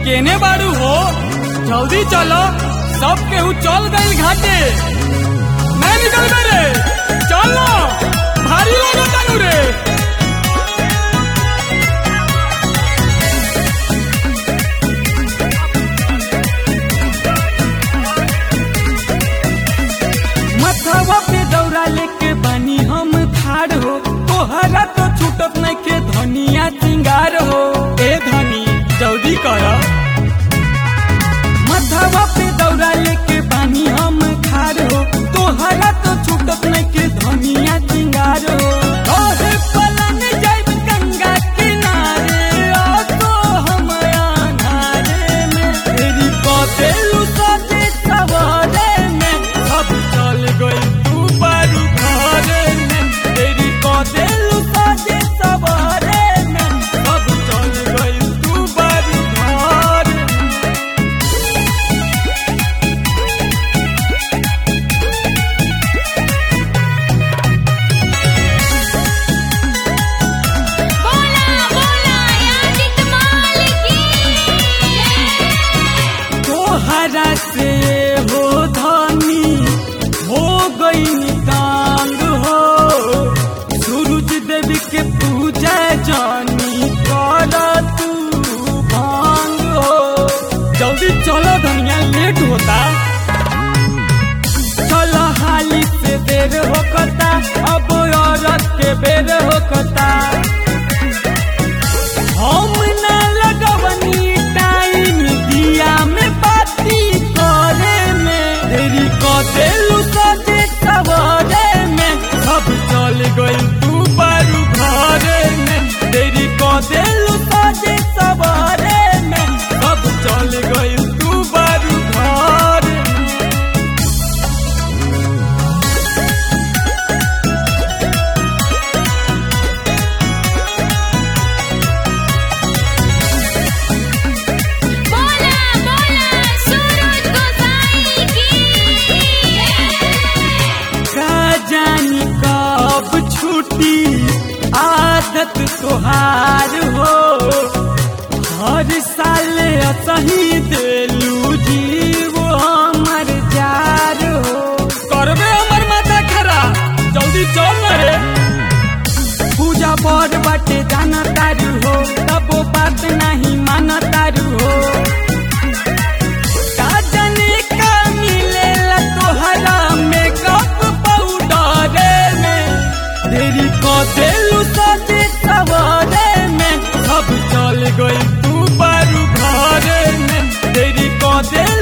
केने बाड़ू हो, जल्दी चलो, सब केहू चल गई घाटे। मैं निकल गए रे, चलो, भारी लगा तानू रे। मथवा पे दौरा लेके बनी हम ठाड़ हो, तोहरा तो छूटत नहीं के धनिया सिंगार हो। ए धनी जल्दी करो, मथवा पे दौरा लेके बनी हम ठाड़ हो, तोहरा तो छूटत नहीं के धनिया सिंगार हो। तोहे पलन जाइब गंगा किनारे, ओ तो हम अनारे में तेरी कतेलू सजे सवारे में, सब चल गई तू बारू घरे में। तेरी कतेलू सजे सवारे में, सब चल गई तू बारू घरे में। बोला बोला याजित मालिकी। तोहरा से हो धनी हो गई निकांग हो, सूरज देव के पूजा जानी कर तू भांग हो। जल्दी चलो धनिया, लेट होता, चलो हाली से देर होकता, अब औरत के बेर होकता। हम ना लगवनी टाइम दिया में बाती करे में, तेरी कतेलू सजे सवारे में, सब चल गई तू बारू घरे में। तेरी कतेलू सजे सवारे में, सब चल गई तू बारू घरे में। बोला बोला सूरज गोसाई की। का जानी कब छूटी आदत तोहार हो, हर साल असही देलू जीव हमर जार हो। करबे हमर माथा खरा, जल्दी चल रे। पूजा बड़ बाटे जाना तारू हो, तब बात नहीं माना तारू हो। का जाने का मिलेला तोहरा मेकअप पाउडर में, तेरी कतेलू सजे सवारे में, सब चल गई तू बारू घरे में। तेरी कतेलू